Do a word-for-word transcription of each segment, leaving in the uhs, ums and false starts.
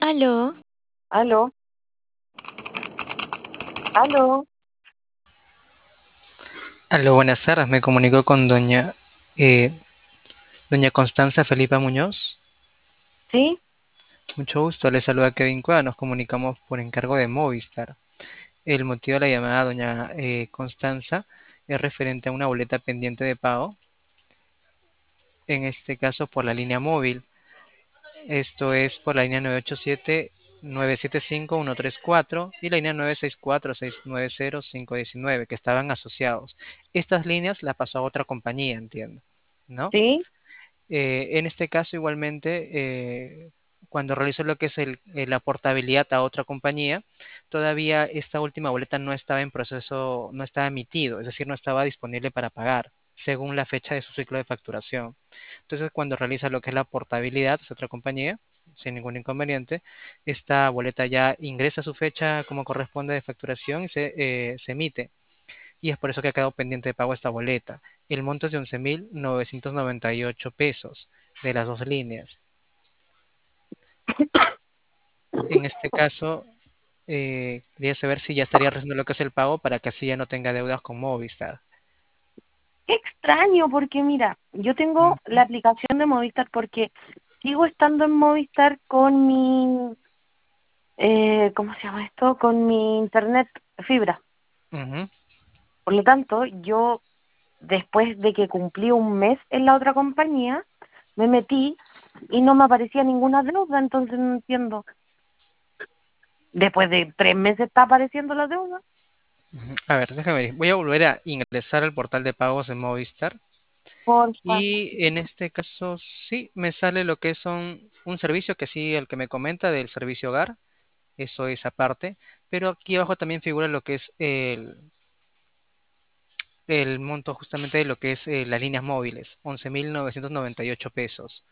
Aló, Aló, aló, Aló, buenas tardes. Me comunico con doña, eh, doña Constanza Felipa Muñoz. ¿sí? Mucho gusto. Le saluda Kevin Cueva. Nos comunicamos por encargo de Movistar. El motivo de la llamada, doña eh, Constanza, es referente a una boleta pendiente de pago, en este caso por la línea móvil. Esto es por la línea nueve ocho siete nueve siete cinco uno tres cuatro y la línea nueve seis cuatro seis nueve cero cinco uno nueve, que estaban asociados. Estas líneas las pasó a otra compañía, entiendo, ¿no? ¿Sí? Eh, en este caso, igualmente, eh, cuando realizó lo que es el- eh, la portabilidad a otra compañía, todavía esta última boleta no estaba en proceso, no estaba emitido, es decir, no estaba disponible para pagar, según la fecha de su ciclo de facturación. Entonces, cuando realiza lo que es la portabilidad a otra compañía, sin ningún inconveniente, esta boleta ya ingresa a su fecha como corresponde de facturación y se, eh, se emite, y es por eso que ha quedado pendiente de pago esta boleta. El monto es de once mil novecientos noventa y ocho pesos de las dos líneas. En este caso, eh, quería saber si ya estaría realizando lo que es el pago para que así ya no tenga deudas con Movistar. Qué extraño, porque mira, yo tengo Mm, la aplicación de Movistar porque sigo estando en Movistar con mi, eh, ¿cómo se llama esto? Con mi internet fibra. ujú. Por lo tanto, yo después de que cumplí un mes en la otra compañía, me metí y no me aparecía ninguna deuda, entonces no entiendo. Después de tres meses está apareciendo la deuda. A ver, déjame ver. Voy a volver a ingresar al portal de pagos de Movistar. Porfa. Y en este caso sí me sale lo que son un servicio que sí, el que me comenta del servicio hogar. Eso es aparte. Pero aquí abajo también figura lo que es el, el monto justamente de lo que es eh, las líneas móviles, once mil novecientos noventa y ocho pesos.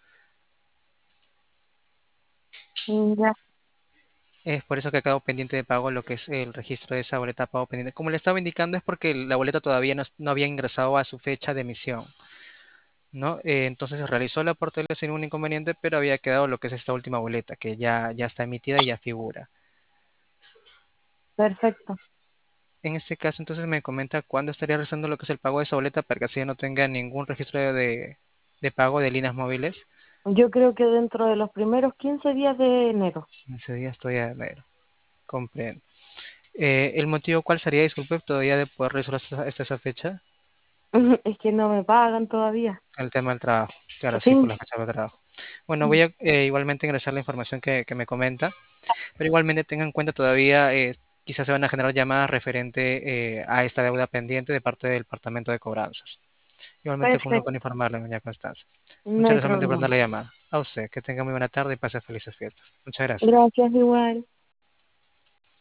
Ya, Es por eso que ha quedado pendiente de pago lo que es el registro de esa boleta pago pendiente. Como le estaba indicando, es porque la boleta todavía no, es- no había ingresado a su fecha de emisión, ¿no? Eh, entonces se realizó la portabilidad sin ningún inconveniente, pero había quedado lo que es esta última boleta, que ya, ya está emitida y ya figura. perfecto. En este caso, entonces me comenta cuándo estaría realizando lo que es el pago de esa boleta para que así ya no tenga ningún registro de, de pago de líneas móviles. Yo creo que dentro de los primeros quince días de enero. Ese día estoy a enero. Comprendo. Eh, ¿el motivo cuál sería, disculpe, todavía de poder resolver hasta, hasta esa fecha? Es que no me pagan todavía. El tema del trabajo. Claro, sí, por Sí, la fecha de trabajo. Bueno, voy a eh, igualmente ingresar la información que, que me comenta, pero igualmente tengan en cuenta todavía, eh, quizás se van a generar llamadas referente eh, a esta deuda pendiente de parte del Departamento de Cobranzas. Igualmente cumplo perfecto, con informarle, doña Constanza. no Muchas hay gracias por problema. la llamada. A usted, que tenga muy buena tarde y pase felices fiestas. Muchas gracias. Gracias igual.